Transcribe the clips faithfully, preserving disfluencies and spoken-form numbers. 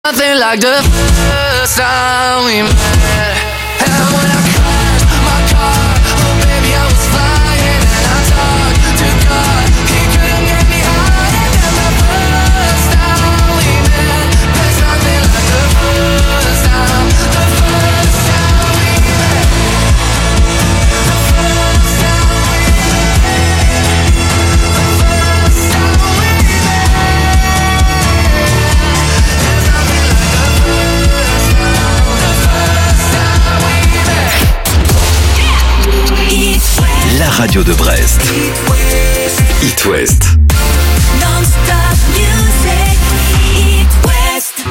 Nothing like the first time we met. And when I crashed my car, oh baby I was flying, and I talked to God, he couldn't get me higher than the first time we met. There's nothing like the first time, the first time we met. The first time we met. The first time we met. There's nothing like the first time, the first time we met. La radio de Brest. It West. Non-stop music, It West.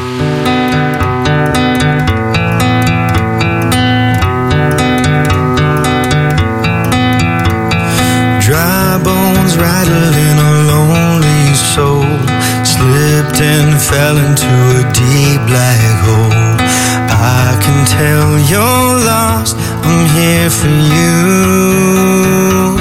Dry bones rattling a lonely soul, slipped and fell into a deep black hole. I can tell you're lost, I'm here for you.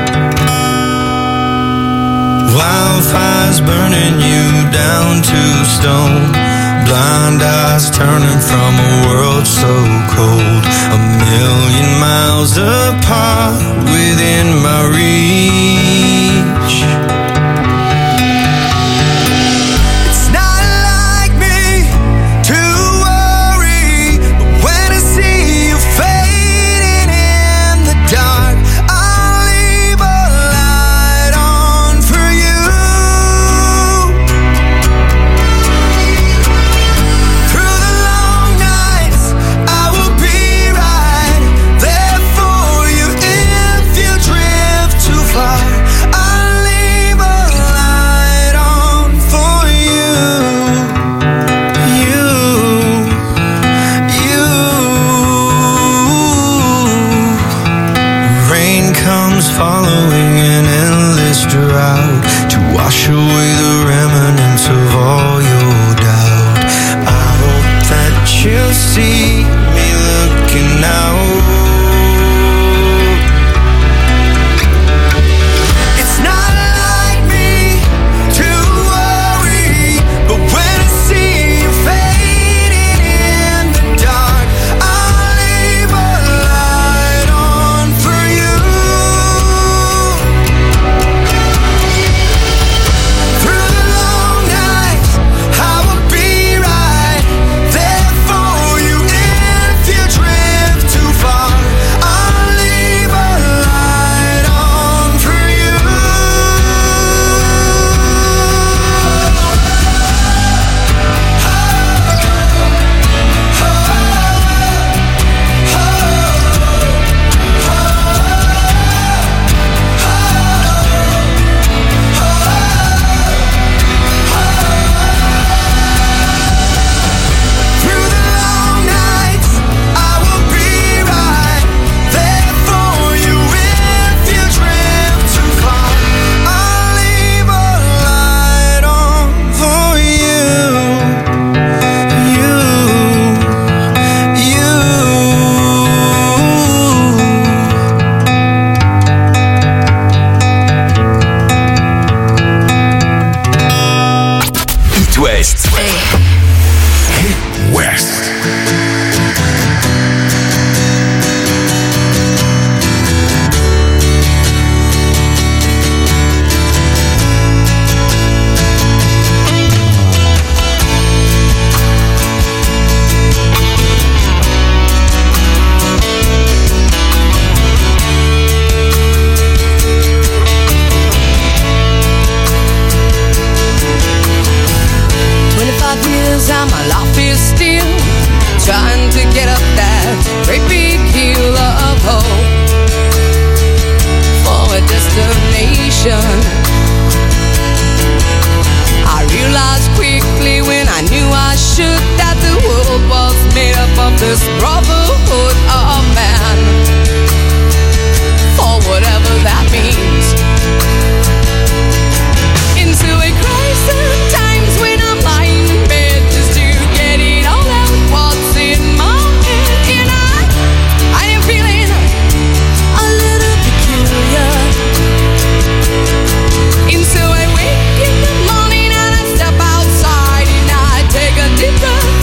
Wildfires burning you down to stone, blind eyes turning from a world so cold. A million miles apart within my reach. It's not like me to worry, but when I see you fading in the dark, I'll leave a light on for you. Through the long nights, I will be right there for you. If you drift too far, I'll leave a light on for you. You, you. Rain comes following an endless drought to wash away the remnants of all your doubt. I hope that you'll see me looking out. It's not like me to worry, but when I see you fading in the dark, I'll leave a light on for you. Through the long nights, I will be right there for you. If you drift too far, I'll leave a light on for you. Through the long nights, I will be right there for you. If you drift too far, I'll leave a light on for you. You, you. It West. It West. Twenty-five years and my life is still trying to get up that great big hill of hope for a destination. I realized quickly when I knew I should that the world was made up of this brotherhood of man, for whatever that means. Into a crisis times when I'm lying in bed just to get it all out what's in my head. And I, I am feeling a little peculiar. And so I wake in the morning and I step outside and I take a deep breath.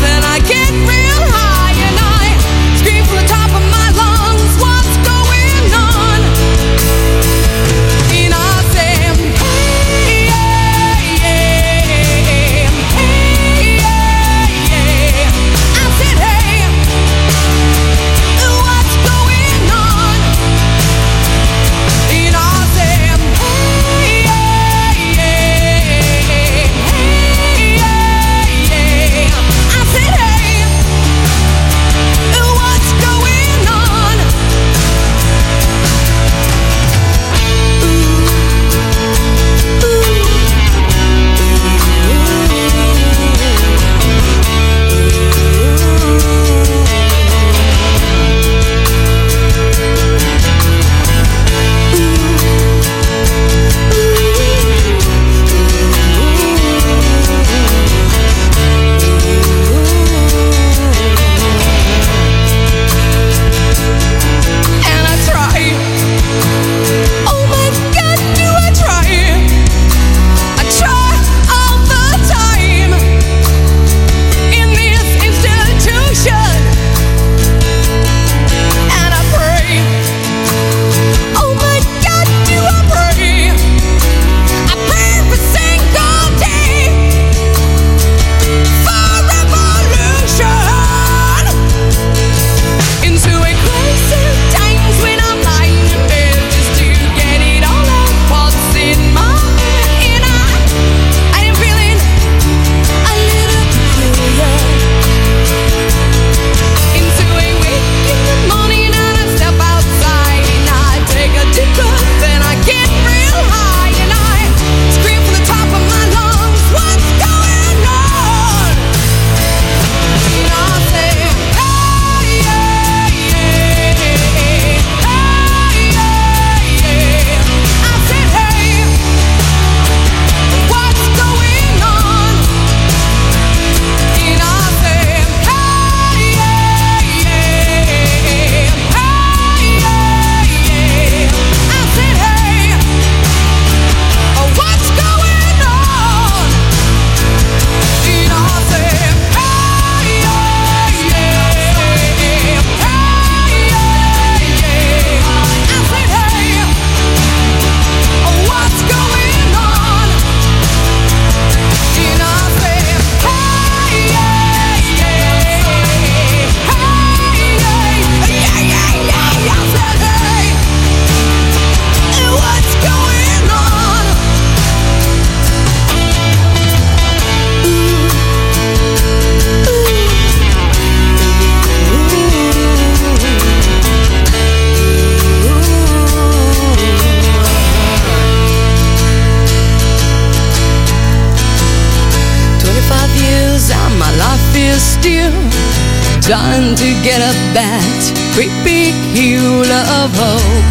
Trying to get up that great big hill of hope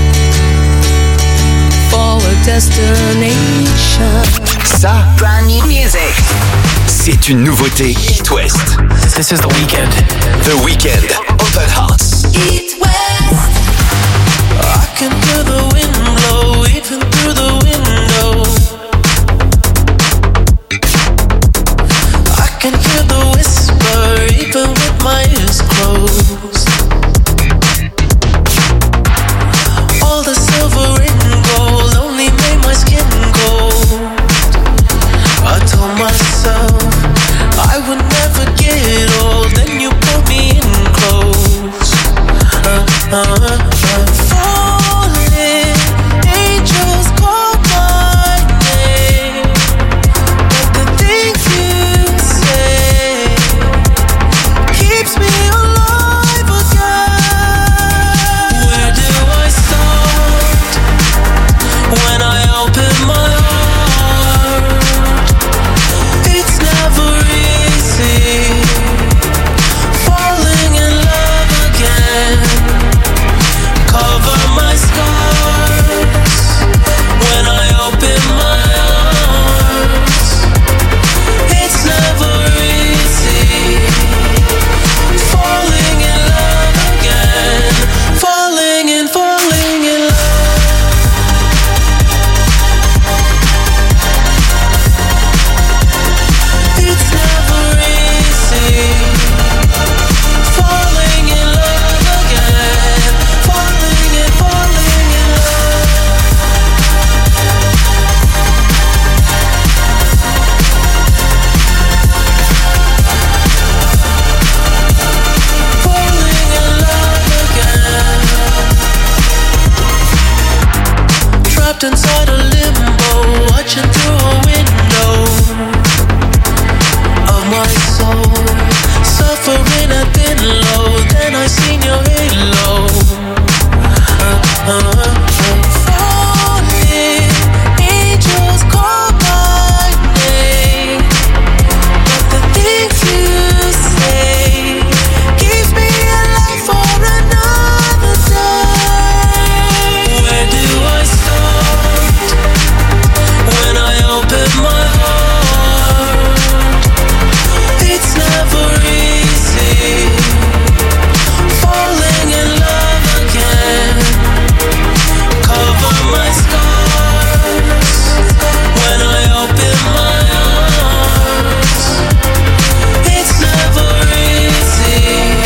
for a destination. Ça, Brand new music. c'est une nouveauté It West. This is The Weeknd. The Weeknd, Open Hearts. Eat West. I can hear the wind blow even through the window. I can hear the whisper even with my ears closed. All the silver and gold only made my skin cold. I told myself I would never get old. Then you pulled me in close. Uh, uh, uh. Falling, angels call my name, but the things you say keeps me alive again. Where do I start when I open my heart? It's never easy falling in love again. Cover my scars when I open my arms. It's never easy falling in love again. Falling and falling in love. It's never easy falling in love again. Falling and falling in love. Falling in love again. Trapped inside a limbo, watching through a window of my soul, suffering at thin low. Then I seen your halo. Uh, uh, uh. Falling, angels call my name, but the things you say keeps me alive for another day. Where do I start when I open my heart? It's never easy falling in love again. Cover my scars when I open my arms. It's never easy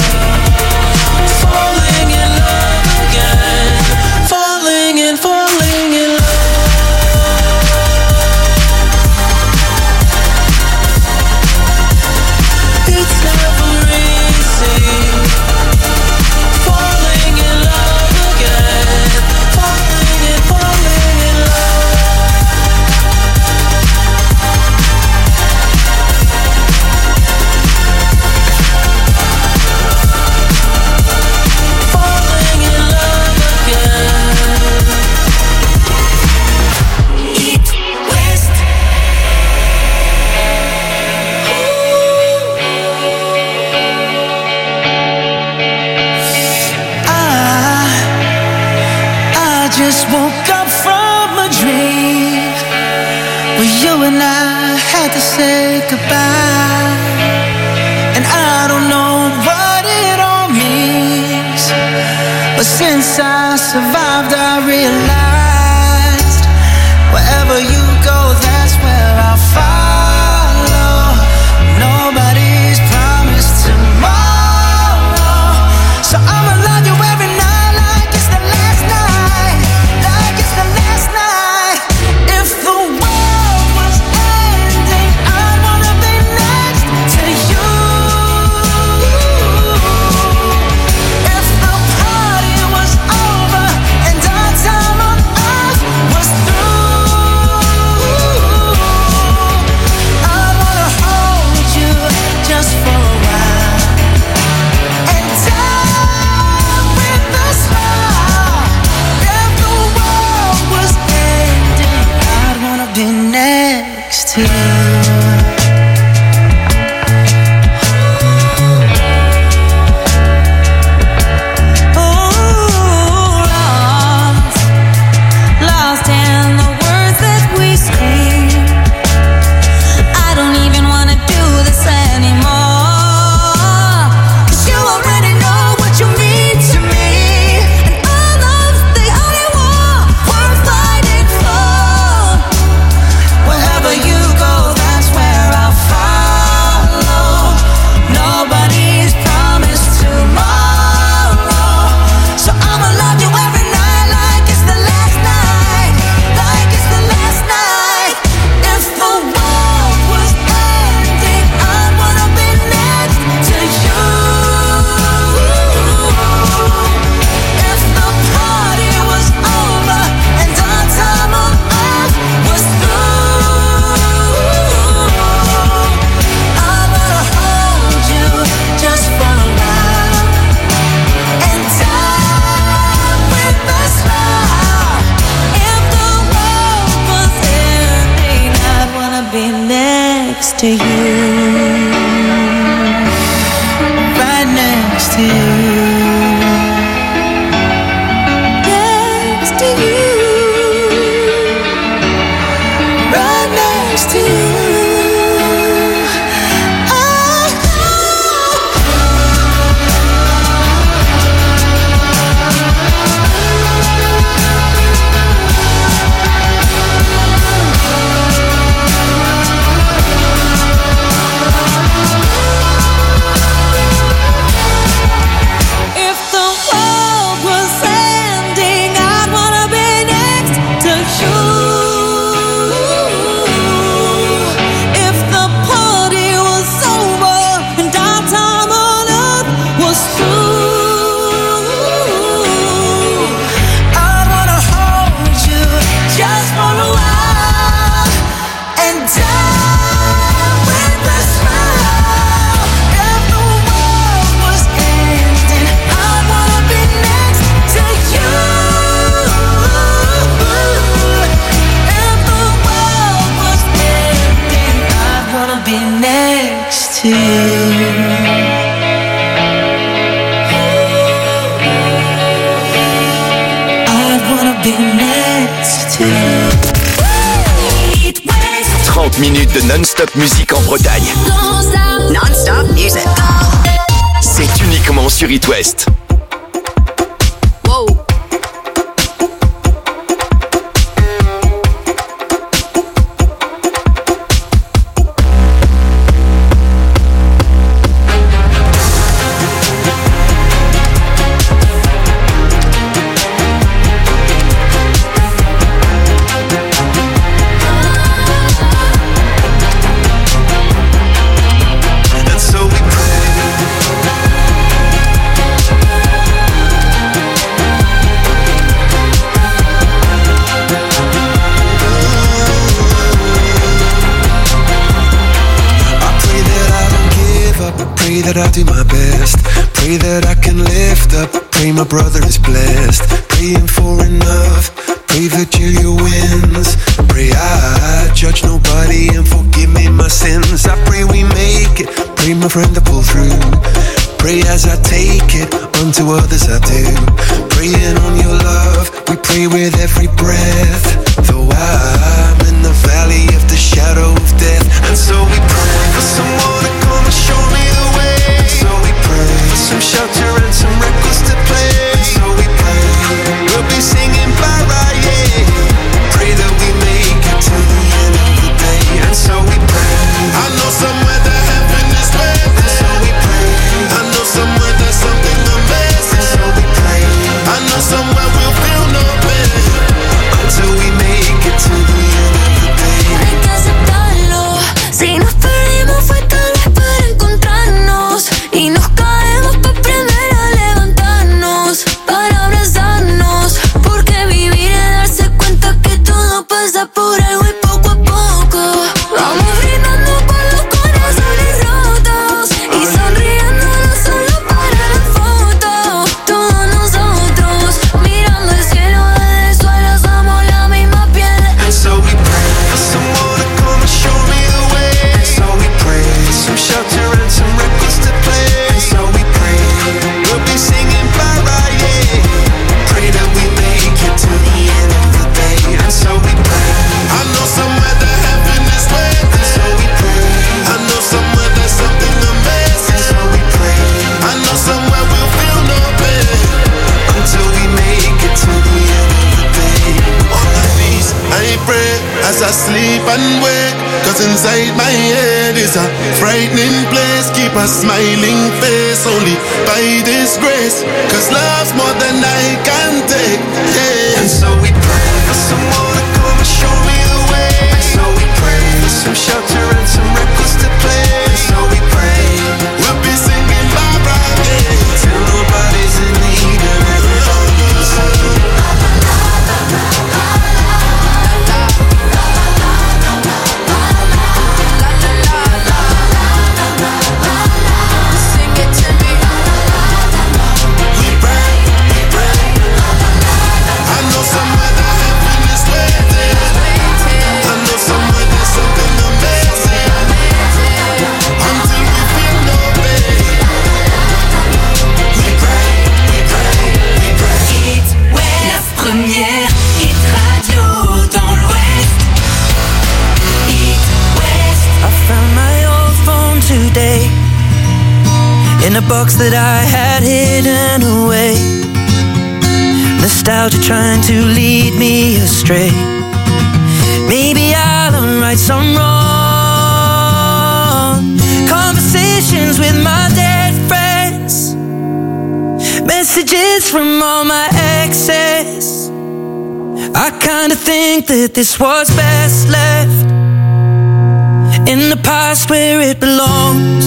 falling in love again. Falling and falling in love. It's never easy falling in love again. Falling and falling in love. Falling in love again. Eat West. I, I just woke up from a dream where you and I had to say goodbye. And I don't know what it all means, but since I survived, I realized wherever you go, that's where I'll follow. Nobody's promised tomorrow, so I'ma love you every night like it's the last night, like it's the last night. If the world was ending, I'd wanna be next to you. If the party was over and our time on to you, right next to you. trente minutes de non-stop musique en Bretagne. Non-stop music. C'est uniquement sur It West. Wow. That I do my best, pray that I can lift up, pray my brother is blessed, praying for enough, pray that Julia wins, pray I judge nobody and forgive me my sins, I pray we make it, pray my friend to pull through, pray as I take it, unto others I do, praying on your love, we pray with every breath, though I'm in the valley of the shadow of death, and so we pray for someone to come and show me the way. So we pray for some shelter and some records to play. So we pray we'll be singing bye-bye, yeah. Pray that we make it to the end of the day. And so we pray I know somewhere that heaven is waiting. And so we pray I know somewhere there's something amazing. So we pray I know somewhere we'll feel no pain until we make it to the end of the day. Hay que aceptarlo. Si nos perdimos fue tal vez para encontrarnos. Y nos caemos para aprender a levantarnos, para abrazarnos, porque vivir es darse cuenta que todo pasa por algo y poco a poco vamos brindando con los corazones rotos y sonriendo no solo para la foto. Todos nosotros mirando el cielo desde el suelo somos la misma piel. And so we pray for someone to come and show me the way. And so we pray for some shelter and some records to play. And so we pray we'll be singing bye-bye, yeah. Pray that we make it to the end of the day. And so we pray I know somewhere that heaven is waiting. And so we pray I know somewhere there's something amazing. And so we pray I know somewhere we'll feel no pain until we make it to the end of the day. On my knees I pray as I sleep and wake, cause inside my head is a frightening place. Keep a smiling face only by this grace, cause love's more than I can take, yeah. And so we pray for someone to come and show me the way. And so we pray for some shelter and some records to play. And so we pray we'll be singing bye-bye, yeah, till nobody's in need of everybody's singing. Somewhere that heaven is waiting. I know somewhere there's something amazing. in a box that I had hidden away. Nostalgia trying to lead me astray. Maybe I'll unwrite some wrong conversations with my dead friends, messages from all my exes. I kinda think that this was best left in the past where it belongs.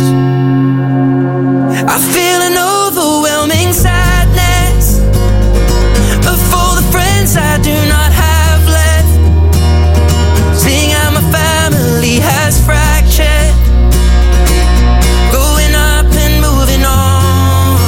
I feel an overwhelming sadness of all the friends I do not have left, seeing how my family has fractured, growing up and moving on.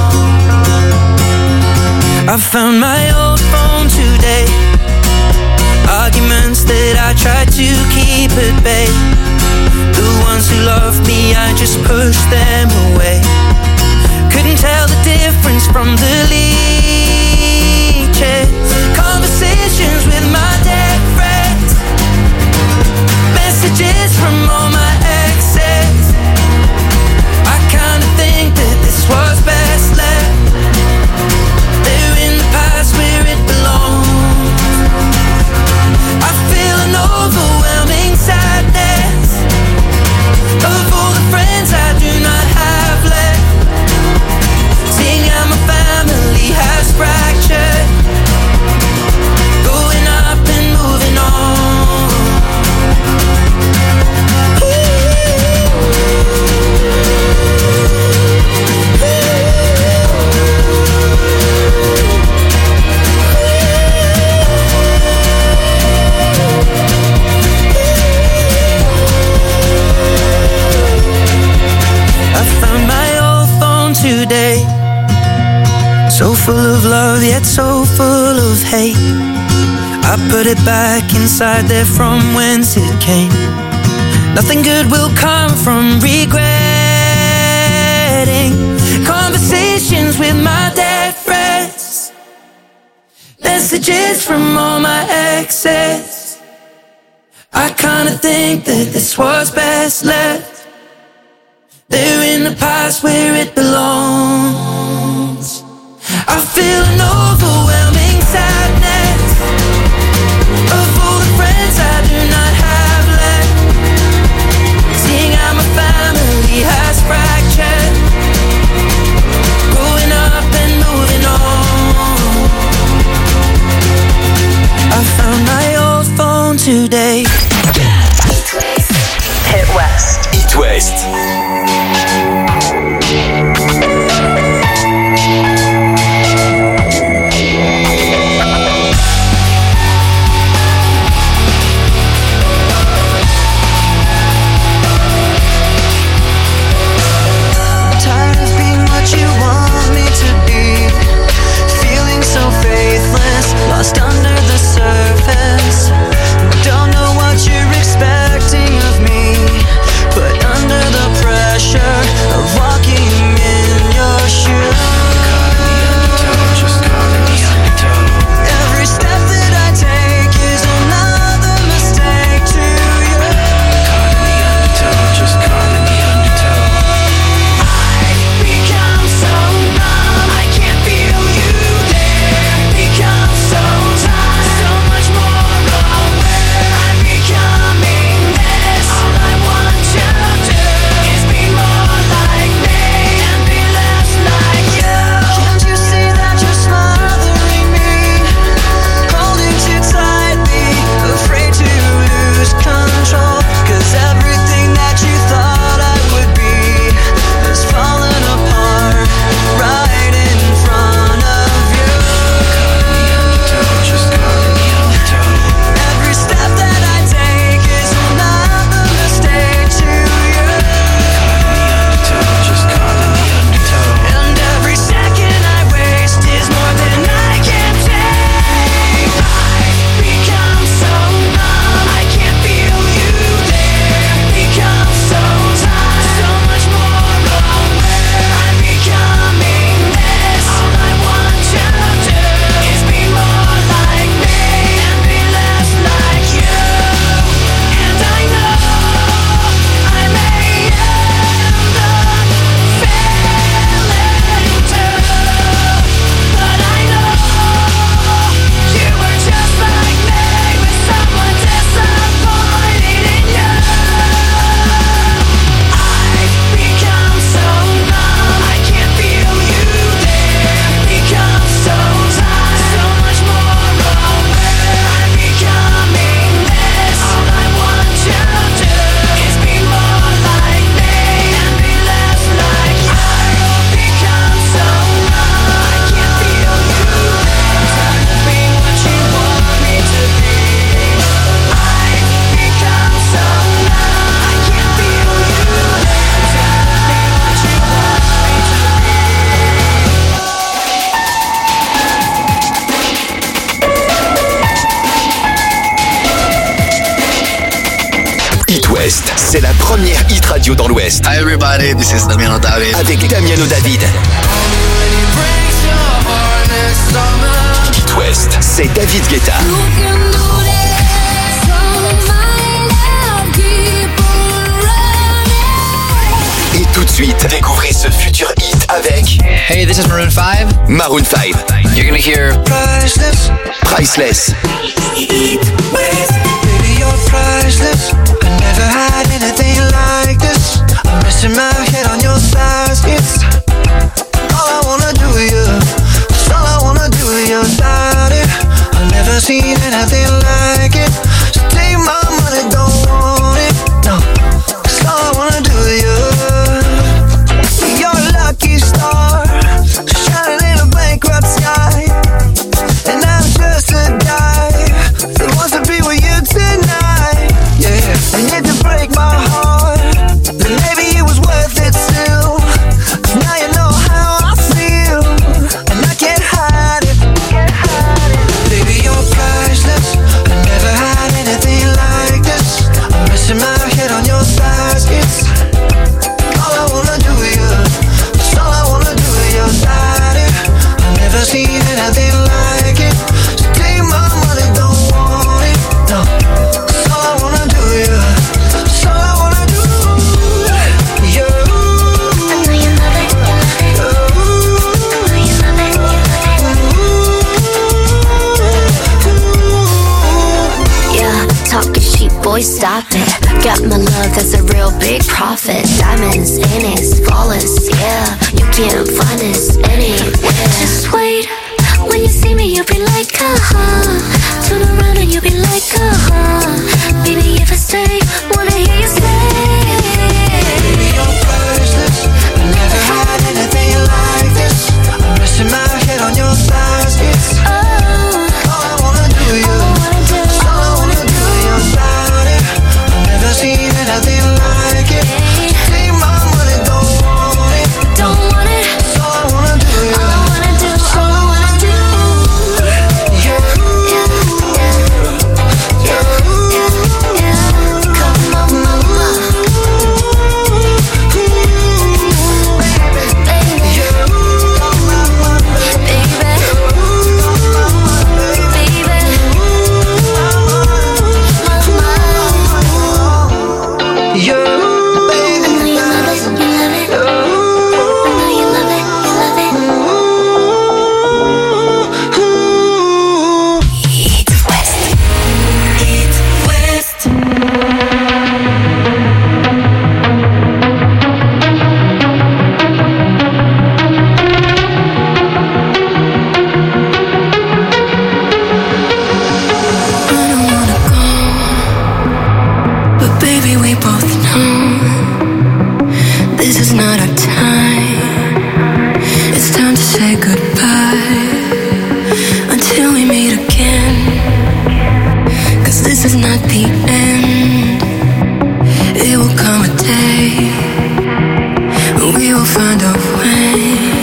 I found my old phone today, arguments that I tried to keep at bay. The ones who loved me, I just pushed them away. Couldn't tell the difference from the leeches. Conversations with my dead friends, messages from all my exes. I kinda think that this was best left there in the past where it belongs. I feel an overwhelming sadness of all the friends I do not have left, seeing how my family has fractured, growing up and moving on. I found my old phone today, so full of love yet so full of hate. I put it back inside there from whence it came. Nothing good will come from regretting conversations with my dead friends, messages from all my exes. I kinda think that this was best left there in the past where it belongs. I feel an overwhelming sadness of all the friends I do not have left, seeing how my family has fractured, growing up and moving on. I found my old phone today. Hit West. Hit West. Tired of being what you want me to be, feeling so faithless, lost under the surface. Don't know Hit Radio dans l'Ouest. Hi everybody, this is Damiano David. Avec Damiano David. Hit West, c'est David Guetta. Et tout de suite, découvrez ce futur hit avec Hey, this is Maroon five. Maroon five. You're gonna hear Priceless, Priceless. baby, you're priceless. I never had anything like this. I'm resting my head on your thighs. It's all I wanna do, yeah. It's all I wanna do, yeah. Without it, I've never seen anything like it. So take my money, don't want it. No, it's all I wanna do, yeah. You're a lucky star, shining in a bankrupt sky. And I'm just a guy that wants to be with you tonight. Yeah, and if you break my heart, then maybe it was worth it still. 'Cause now you know how I feel, and I can't hide it. Baby, you're priceless. I never had anything like this. I'm resting my head on your thighs. It's all I wanna do, yeah. It's all I wanna do, yeah. Without it, I've never seen anything like it. So take my money, don't want it. No, it's all I wanna do, yeah. It's all I wanna do, yeah. I know you love it, you love it. I know you love it, you love it. Yeah, talking sheep, boy, stop it. Got my love, that's a real big profit. Diamonds in it, flawless, yeah. You can't find this anywhere. Just wait, when you see me, you'll be like, uh-huh. Turn around and you'll be like, uh-huh. Baby, if I stay, wanna hear you say. Baby, you're priceless. I never had anything like this. I'm resting my head on your thighs. It's Oh, all I wanna do, all I yeah. wanna do, It's all I wanna do, yeah. Without it, I've never seen anything like it. Take my money, don't want it. don't want it. It's all I wanna do, All I yeah. wanna do, all I wanna do. Yeah, Yeah, yeah, yeah, yeah, yeah. Come on, mama, baby, baby, yeah, I know you love it, you love it. I know you love it, you love it. Hit West, Hit West. I don't wanna go, but baby, we both know this is not our time. It's time to say goodbye until we meet again. 'Cause this is not the end. It will come a day when we will find a way.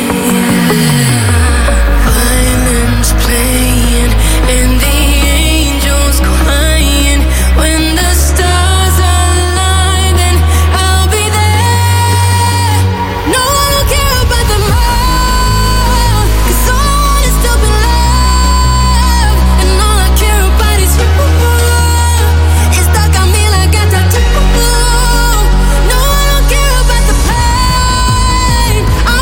Violins playing and the angels crying. When the stars align, then I'll be there. No one will care about the more, 'cause all I want is to be loved. And all I care about is you. It's stuck on me like a tattoo. No one will care about the pain. I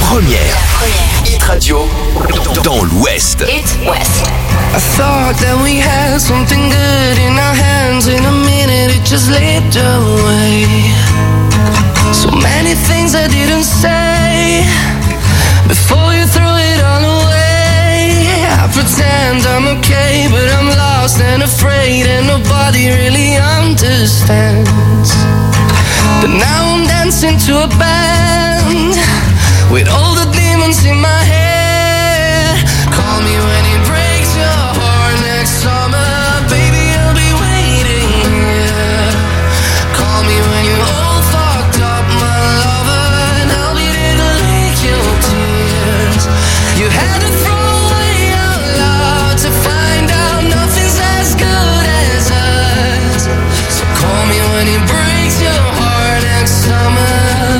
première. Hit Radio dans l'Ouest. Hit West. I thought that we had something good in our hands. In a minute it just slipped away. So many things I didn't say before you threw it all away. I pretend I'm okay, but I'm lost and afraid, and nobody really understands. But now I'm dancing to a band with all the demons in my head. Call me when it breaks your heart next summer, baby, I'll be waiting here. Call me when you're all fucked up, my lover, and I'll be there to lick your tears. You had to throw away our love to find out nothing's as good as us. So call me when it breaks your heart next summer.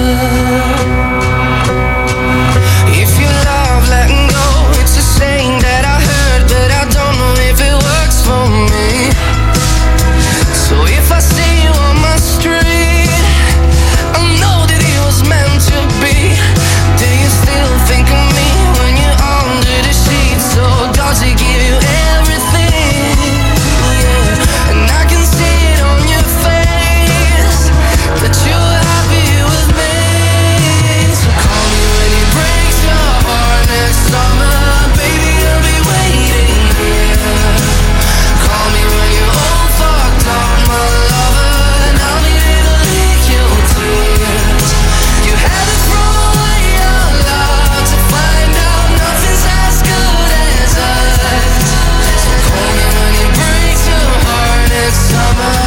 If you love letting go, it's a saying that I heard, but I don't know if it works for me. So if I see you on my street, I know that it was meant to be. Do you still think of me when you're under the sheets? Or does it give you everything? Yeah. And I can see it on your face that you're happy with me. So call me when it breaks your heart next summer, baby, I'll be waiting here. Call me when you're all fucked up, my lover, and I'll be there to lick your tears. You had to throw away your love to find out nothing's as good as us. So call me when it breaks your heart next summer.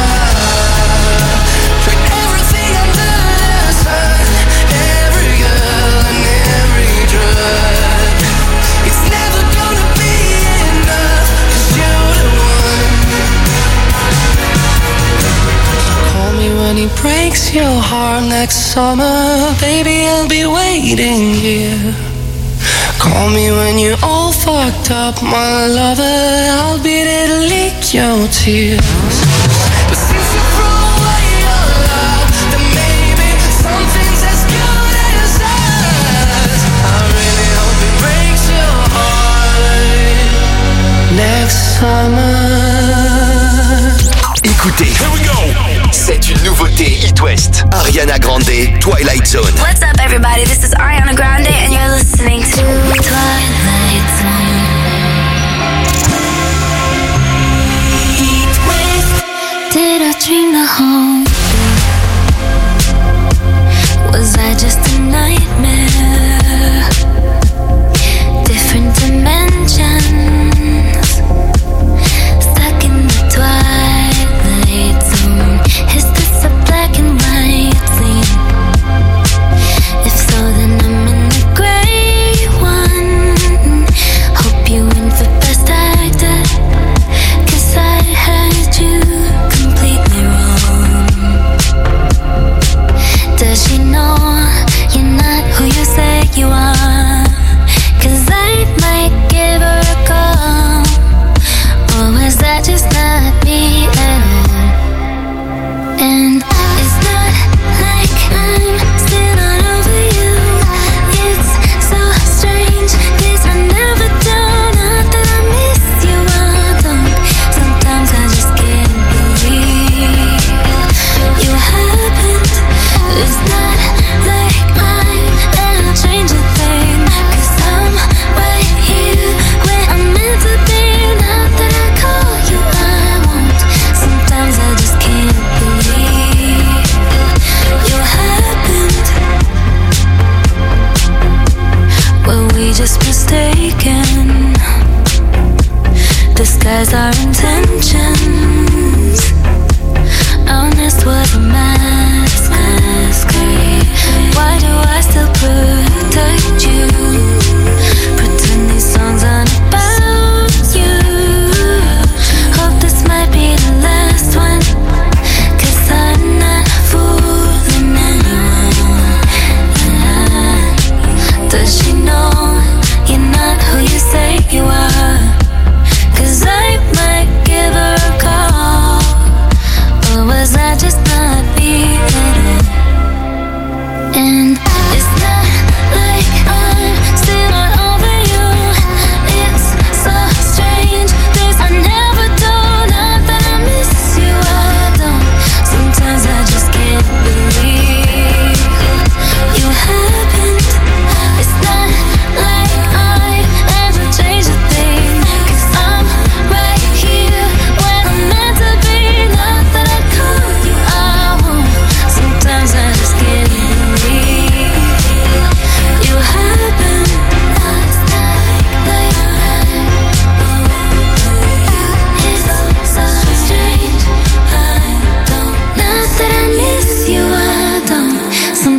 Tried everything under the sun, every girl and every drug. It's never gonna be enough, 'cause you're the one. Call me when he breaks your heart next summer, baby, I'll be waiting here. Call me when you're all fucked up, my lover, I'll be there to lick your tears. But since you threw away your love, then maybe something's as good as us. I really hope it breaks your heart next summer. Écoutez, c'est une nouveauté Hit West. Ariana Grande, Twilight Zone. What's up, everybody? This is Ariana Grande, and you're listening to Twilight Zone. Heat Wave. Did I dream the whole thing? Was I just a nightmare? Different dimensions, stuck in the twilight zone. Is this a black and white scene? If so, then I'm in the gray one.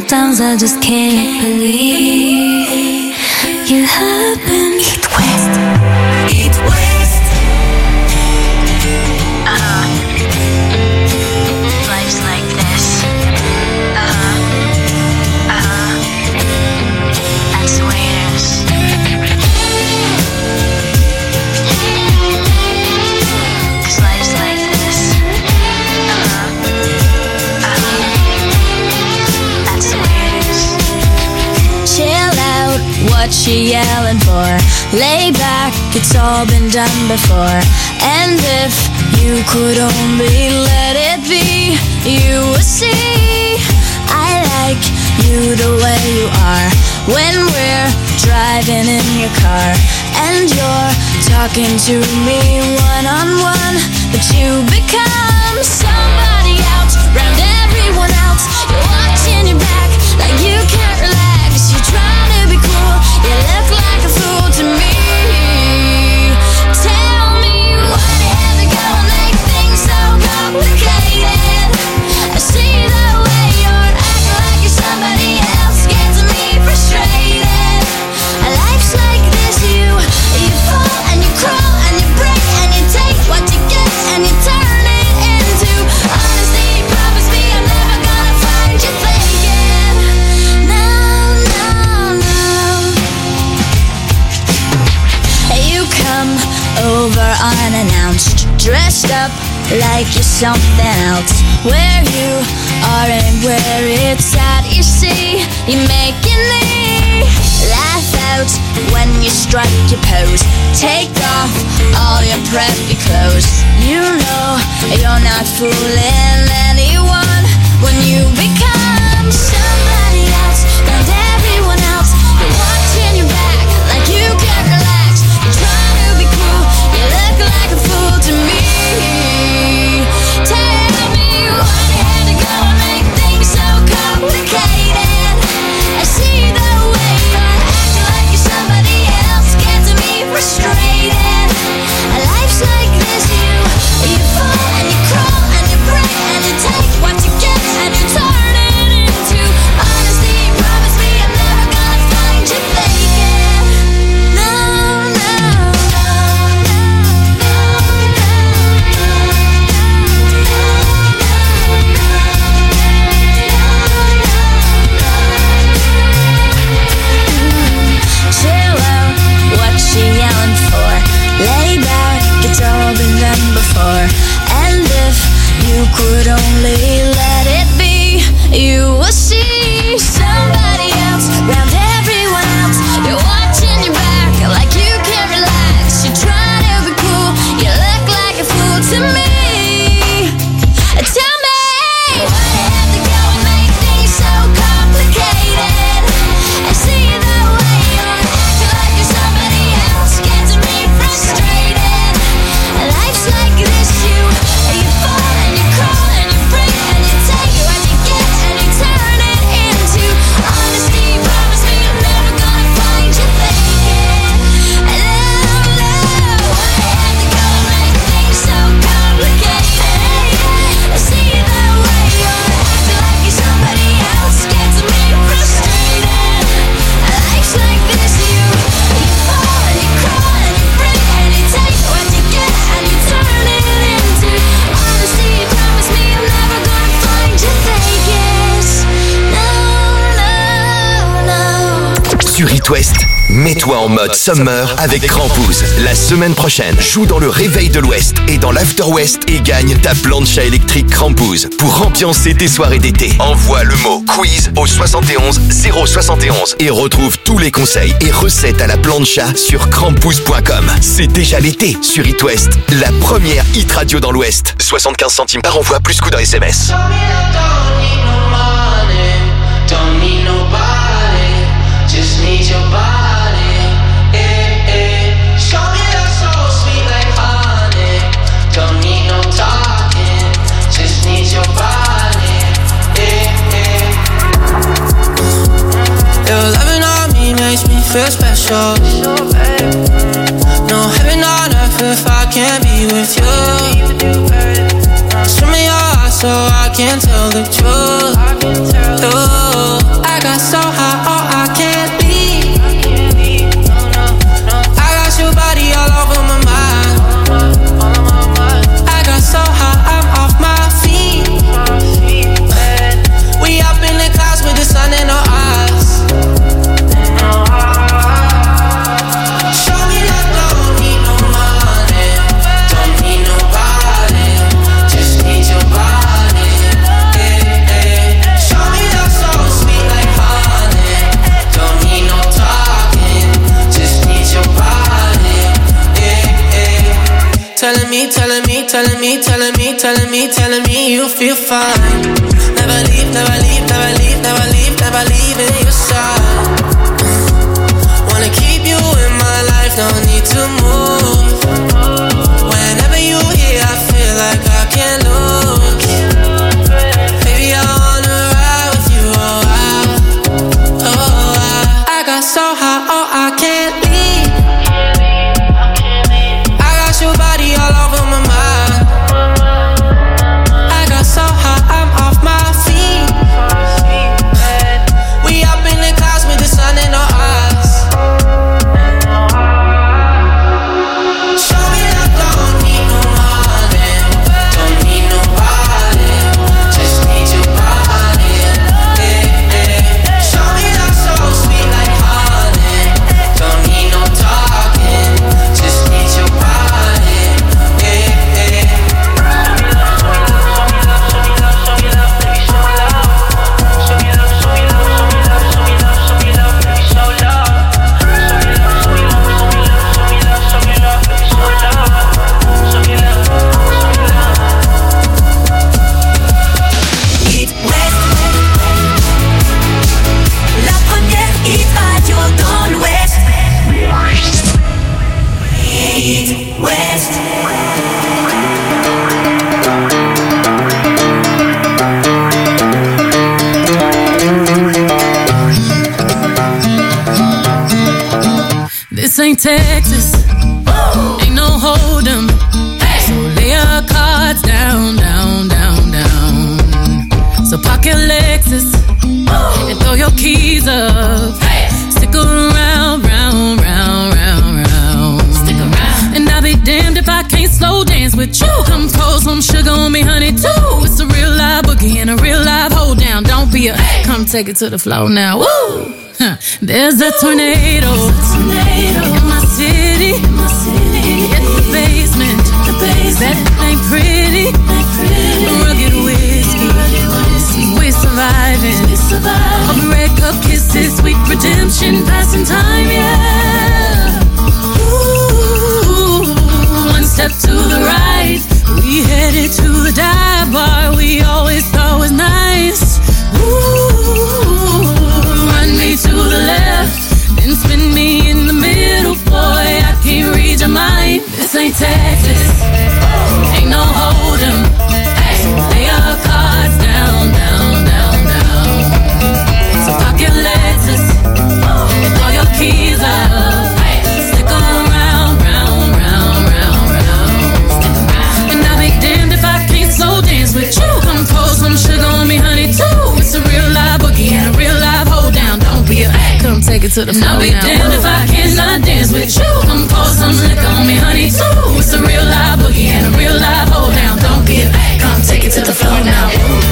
Sometimes I just can't believe you happened. Eat West. Eat West. Uh-huh. Life's like this. Uh-huh. Uh-huh. That's the way it is. Cause life's like this. Uh-huh. Uh-huh. That's the way it is. Chill out, what you yelling for? Lay back, it's all been done before. And if you could only let it be, you would see I like you the way you are. When we're driving in your car and you're talking to me one-on-one, but you become somebody else, round everyone else. You're watching your back like you can't relax. You're trying to be cool, you look like a fool to me. Tell me why you have to go and make things so complicated. I see the way you're acting like you're somebody else, gets me frustrated. Life's like this, you you fall and you crawl and you break and you take what you get and you turn it into honesty. Promise me I'm never gonna find you faking. No, no, no. You come over unannounced, dressed up like you're something else. Where you are and where it's at, you see, you're making me laugh out when you strike your pose. Take off all your preppy clothes. You know you're not fooling anyone when you become somebody else, and everyone else. You're watching your back like you can't relax. You're trying to be cool, you look like a fool to me. Tell me why you had to go and make things so complicated. I see the way you're acting like you're somebody else, gets me frustrated. Life's like this, you you fall and you crawl and you break and you take what you get and you turn it into honesty. Promise me I'm never gonna find you faking. No, no, no, no, chill out, what you yelling for? Lay back, it's all been done before. And if you could only let it be, you will see somebody else, round everyone else. You're watching your back like you can't relax. You're trying to be cool, you look like a fool to me. Tell me why you have to go and make things so complicated. I see the way you're acting like you're somebody else, gets me frustrated. Life's like this, you you fall and you crawl and you break and you take what you get and you turn it into honesty. Promise me I'm never gonna find you faking. Love, love, why you have to go and make things so complicated? I see the way you're acting like you're somebody else, gets me frustrated. Life's like this, you you fall and you crawl and you break and you take what you get and you turn it into honesty. Promise me I'm never gonna find you faking. No, no, no. Sur It West, mets-toi en mode summer avec Crampouze. La semaine prochaine, joue dans le réveil de l'Ouest et dans l'After West et gagne ta plancha électrique Crampouze pour ambiancer tes soirées d'été. Envoie le mot quiz au soixante et onze zéro soixante et onze et retrouve tous les conseils et recettes à la plancha sur crampouze point com. C'est déjà l'été sur It West, la première hit radio dans l'Ouest. soixante-quinze centimes par envoi plus coût d'un S M S. Don't need nobody, just need your body. Eh, eh. Show me that soul sweet like honey. Don't need no talking, just need your body. Eh, eh. Your loving on me makes me feel special. No heaven on earth if I can't be with you. Show me your heart so I can tell the truth. Ooh, me, telling me, telling me, telling me you feel fine. Never leave, never leave, never leave, never leave, never leave in your side. Wanna keep you in my life, no need to move. Whenever you here, I feel like I can't lose. Baby, I wanna ride with you, oh I, oh I. I got so high, oh I can't leave. I got your body all over my mind. I got so high, I'm off my feet. We up in the clouds with the sun in our eyes. Show me that don't need no money, don't need nobody, just need your body. Yeah, yeah. Show me that so sweet like honey, don't need no talking, just need your body. Yeah, yeah. Hit West. La première hit radio dans l'Ouest. Hit West. This ain't Texas, ain't no hold'em. So lay your cards down, down, down, down. So park your Lexus and throw your keys up. Stick around, round, round, round, round. Stick around. And I'll be damned if I can't slow dance with you. Come pour some sugar on me, honey, too. It's a real live boogie and a real live hold down. Don't be a, come take it to the floor now. Woo! Huh. There's a tornado, tornado in my city, in my city. It's the basement, the basement. That ain't pretty, ain't pretty. Rugged whiskey, rugged whiskey. We're surviving, we're surviving. All the red cup kisses, sweet redemption, passing time, yeah. Ooh, one step to the right, we headed to the dive bar we always thought was nice. Ooh, run me to the left, then spin me in the middle, boy, I can't read your mind. This ain't Texas, ain't no hold'em. Lay your cards down, down, down, down. So park your Lexus and throw your keys up. Stick around, round, round, round, round. And I'll be damned if I can't slow dance with you. Come pour some sugar on me, honey, too. It's a real live boogie and a real live hold down. Don't be a, come take it to the floor now. I'll be damned if I cannot dance with you. Come pour some liquor on me, honey, too. It's a real live boogie and a real live hold down. Don't be a, come take it to the floor now.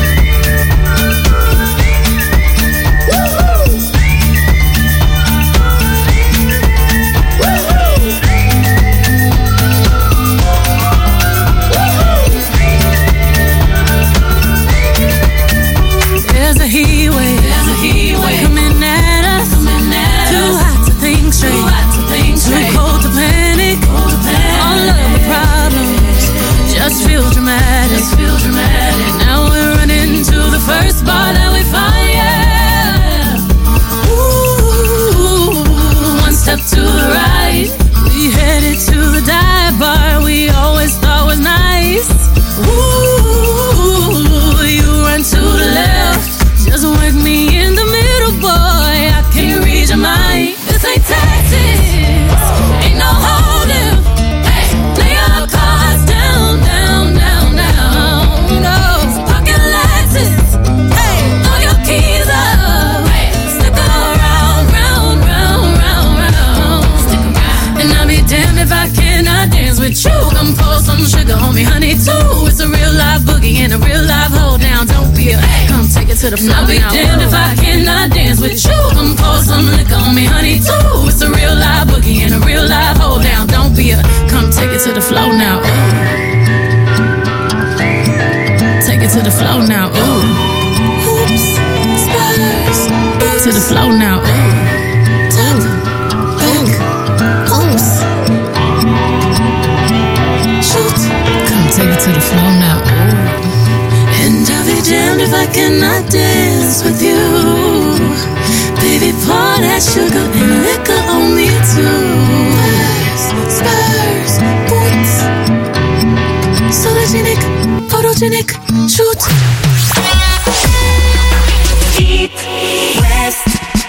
There's a heat wave, there's a heat wave coming at us, coming at too us. Hot to think straight, too hot to think straight. Too cold to panic, cold to panic. All of the problems just feel dramatic, just feel dramatic. Now we're running to the first bar that we find, yeah. Ooh, one step to the right, we headed to the dive bar we always thought was nice. Ooh, you run to the left, just work me in the middle, boy, I can't read your mind. This ain't Texas, ain't no hold'em. Lay your cards down, down, down, down. Go, park your Lexus, hey, throw your keys up. Stick around, round, round, round, round. Stick around. And I'll be damned if I cannot dance with you. Come pour some sugar on me, honey, too. It's a real live boogie and a real live hold down. Don't be a, come take it to the floor. I'll be damned if I cannot dance with you. Come pour some liquor on me, honey, too. It's a real live boogie and a real live hold down. Don't be a, come take it to the floor now. Ooh. Take it to the floor now. Ooh. Oops, spurs. To the floor now. Ooh. Top, back, oops. Shoot. Come take it to the floor. can I dance with you? Baby, pour that sugar and liquor on me too. Spurs, boots, sologenic, photogenic, shoot. Eat West.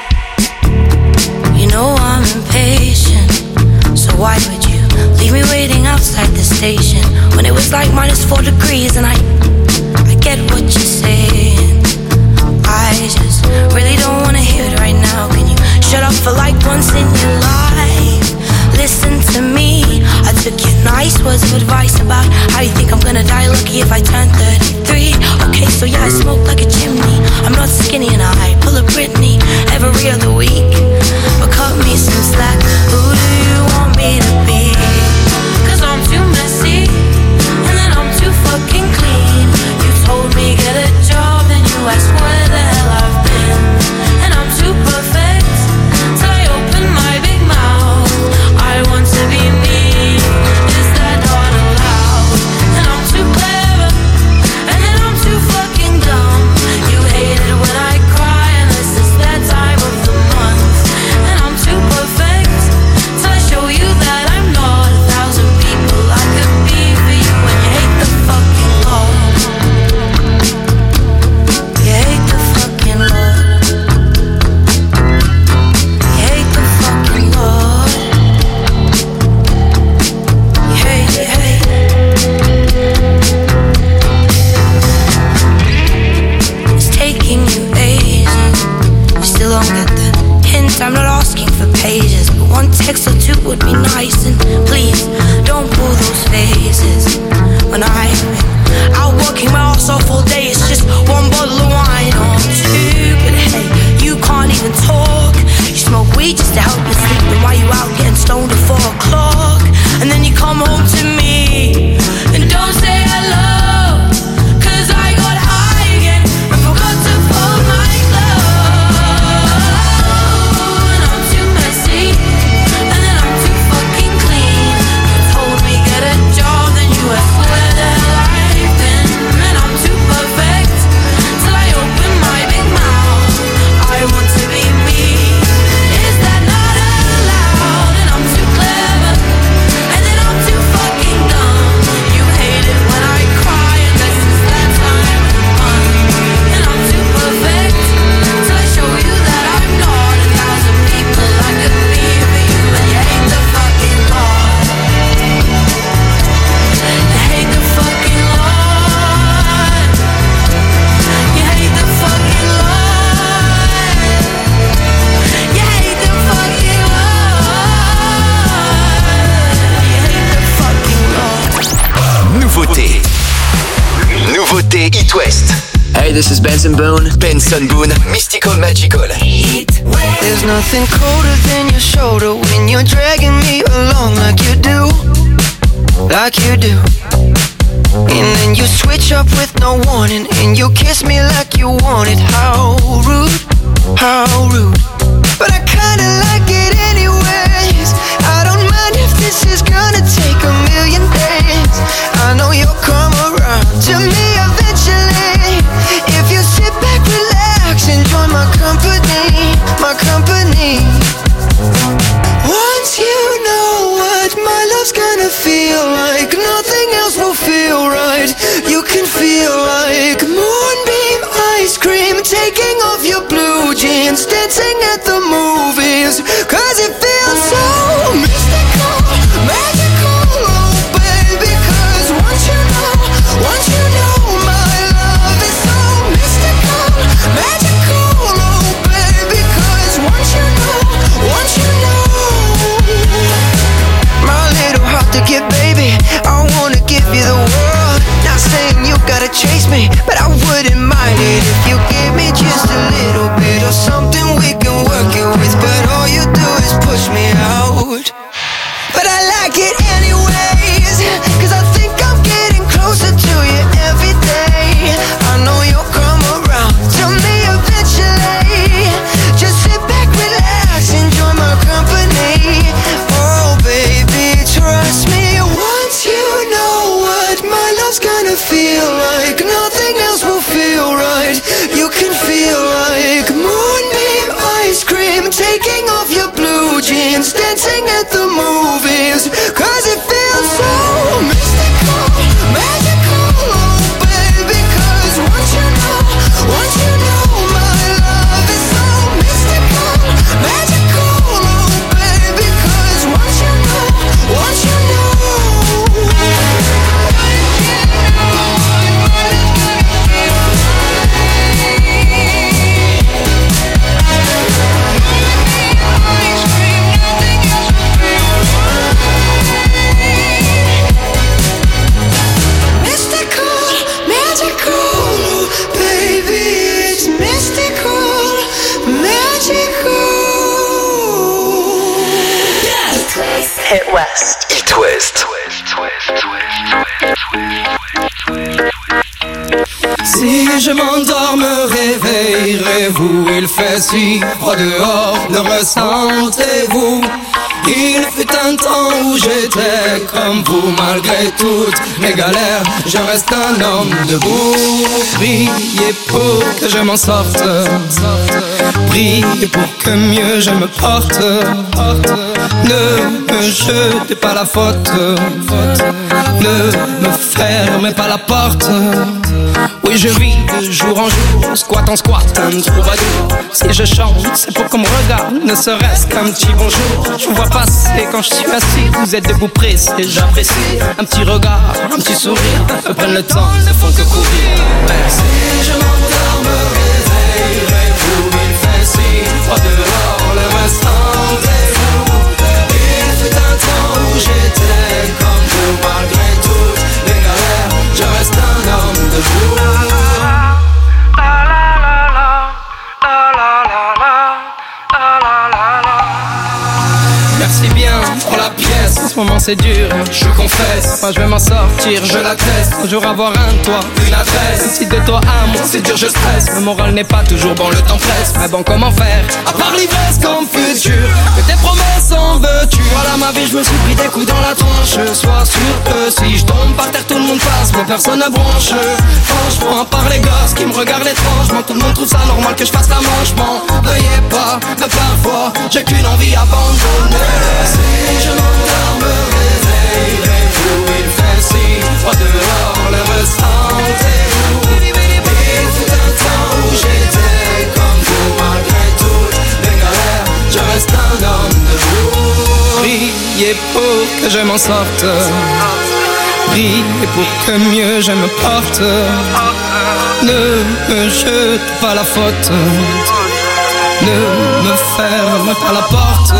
You know I'm impatient, so why would you leave me waiting outside the station when it was like minus four degrees? And I, I get what you're saying. I just really don't wanna hear it right now. Can you shut up for like once in your life? Listen to me. I took your nice words of advice about how you think I'm gonna die lucky if I turn thirty-three. Okay, so yeah, I smoke like a chimney. I'm not skinny and I pull a Britney every other week. But cut me some slack. Who do you want me to be? Cause I'm too messy and then I'm too fucking clean. You told me get a job, then you asked where the hell I've been. And I'm too perfect till I open my big mouth. I want to be me. Is that not allowed? And I'm too clever and then I'm too fucking dumb. You hate it when I cry and this is that time of the month. And I'm too perfect till I show you that I'm not a thousand people I could be for you. When you hate the fucking Lord, you hate the fucking Lord, you hate the fucking Lord, you hate, you hate. It's taking you ages, you still don't get the hint. I'm not asking for pages, but one text or two would be nice. And please, don't pull those phases. When I've been out working my ass off all day, it's just one bottle of wine or two. But hey, you can't even talk. You smoke weed just to help you sleep. Then why you out getting stoned at four o'clock? And then you come home to me and don't say hello. Cause I got high again and forgot to fold my clothes. And I'm too messy and then I'm too fucking clean. You told me get a job, then you asked where the hell I've been. And I'm too perfect till I open my big mouth. I want to be me. Is that not allowed? And I'm too clever and then I'm too fucking dumb. You hate it when I cry and this is that time of the month. And I'm too perfect till I show you that I'm not a thousand people I could be for you. And you hate the fucking Lord, you hate the fucking Lord, you hate the fucking Lord, you hate the fucking Lord, you hate the fucking Lord. Nouveauté. Nouveauté It West. Hey, this is Benson Boone. Benson Boone, Mystical Magical. There's nothing colder than your shoulder when you're dragging me along like you do, like you do. And then you switch up with no warning and you kiss me like you want it. How rude, how rude. But I kinda like it anyways. I don't mind if this is gonna take a million days. I know you'll come around to me eventually. If you sit back, relax, enjoy my company, my company. Once you know what my love's gonna feel like, nothing else will feel right. You can feel like moonbeam ice cream, taking off your blue jeans, dancing at the movies. Cause it feels so mystical, magical, oh baby. Cause once you know, once you know my love is so mystical, magical, oh baby. Cause once you know, once you know my little heart to give, baby, I wanna give you the world. Not saying you gotta chase me, but I wouldn't mind it if you gave me just a little bit of something we can work it with. But all you do is push me out. But I like it anyways, cause I think I'm getting closer to you every day. I know you'll come around to me eventually. Just sit back, relax, enjoy my company. Oh baby, trust me. Once you know what my love's gonna feel like, nothing else Hit West. Hit West. Si je m'endors, me réveillerez-vous? Il fait si froid dehors, le ressentez-vous? Il fut un temps où j'étais comme vous, malgré toutes mes galères, je reste un homme debout. Priez pour que je m'en sorte, priez pour que mieux je me porte. Ne me jetez pas la faute, ne me fermez pas la porte. Oui, je vis de jour en jour, squat en squat, un troubadour. Si je chante, c'est pour qu'on me regarde, ne serait-ce qu'un petit bonjour. Je vous vois passer quand je suis assis, vous êtes debout pressé, j'apprécie. Un petit regard, un petit sourire, me prennent le temps, ne font que courir. Merci. Si je m'endors, me réveillerez-vous? Il fait si froid dehors, le restant est vous. Il fut un temps où j'étais comme vous, malgré toutes les galères, je reste un homme debout. Merci bien pour la pièce, en ce moment c'est dur, je confesse. Moi je vais m'en sortir, je l'atteste. Un jour avoir un toit, une adresse. Si de toi à moi c'est dur, je stresse. Le moral n'est pas toujours bon, le temps presse. Mais bon, comment faire, à part l'ivresse comme futur? Que tes promesses en veux-tu? Voilà ma vie, je me suis pris des coups dans la tronche. Sois sûr que si je tombe par terre, tout le monde passe, mais personne ne bronche. Franchement, à part les gosses qui me regardent étrangement, tout le monde trouve ça normal que je fasse la manche. M'en veuillez pas, mais parfois j'ai qu'une envie abandonnée. Si je m'endors, me réveillerez-vous? Il fait si froid dehors, le ressentez-vous? Il fut un temps où j'étais comme vous, malgré toutes les galères, je reste un homme debout. Priez pour que je m'en sorte, priez pour que mieux je me porte. Ne me jete pas la faute, ne me ferme pas la porte.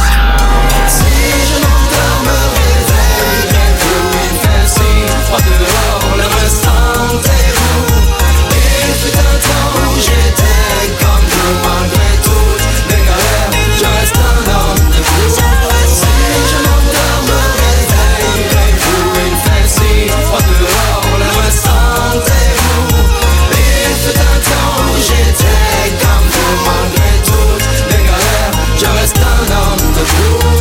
Dehors, le ressentez-vous? Il fut un temps où j'étais comme vous, malgré toutes les galères, je reste un homme debout. Si je m'endors, me réveillerez-vous? Il fait si froid dehors, le ressentez-vous? Il fut un temps où j'étais comme vous, malgré toutes les galères, je reste un homme debout.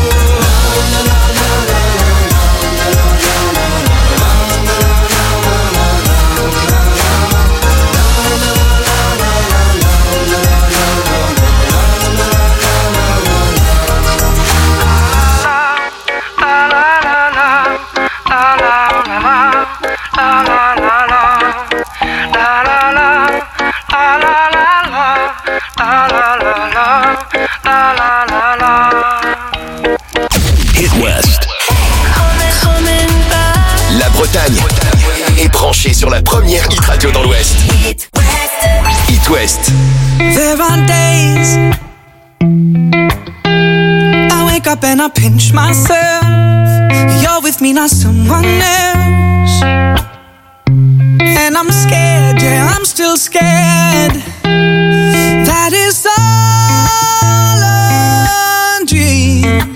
Hit West. La Bretagne est branchée sur la première hit radio dans l'Ouest. Hit West. There are days I wake up and I pinch myself. You're with me, not someone else. And I'm scared, yeah, I'm still scared. That is all a dream.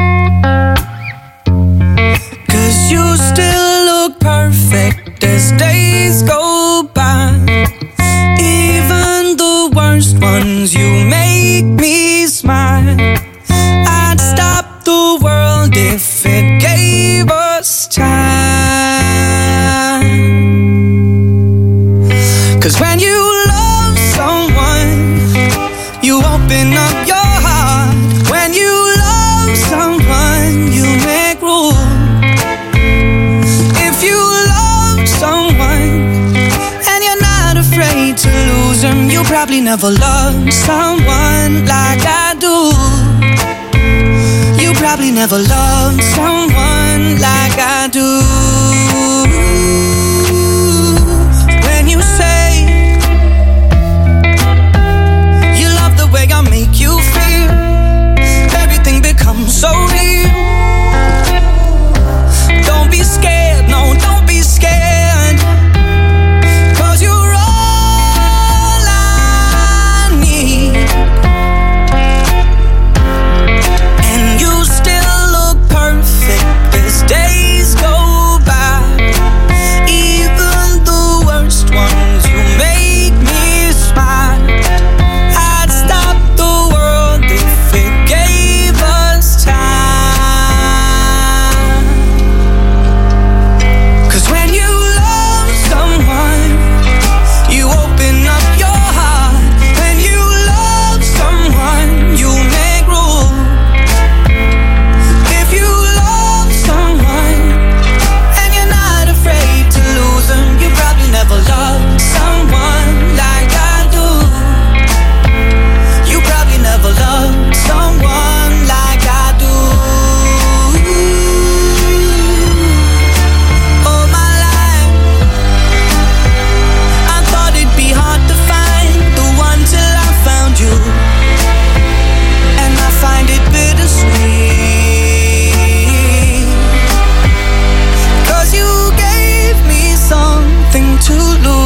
Cause you still look perfect as days go by. Even the worst ones, you make me smile. I'd stop the world if it gave us time. Cause when you love someone, you open up your heart. When you love someone, you make room. If you love someone and you're not afraid to lose them, you probably never loved someone like I do. You probably never loved someone like I do.